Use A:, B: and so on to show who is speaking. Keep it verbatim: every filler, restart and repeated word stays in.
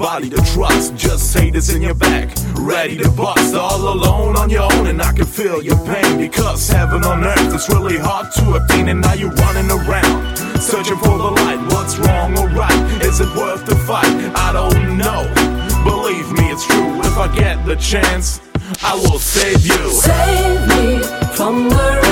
A: nobody to trust, just haters in your back, ready to bust. All alone on your own, and I can feel your pain, because heaven on earth is really hard to obtain. And now you're running around, searching for the light. What's wrong or right? Is it worth the fight? I don't know. Believe me, it's true. If I get the chance, I will save you.
B: Save me from the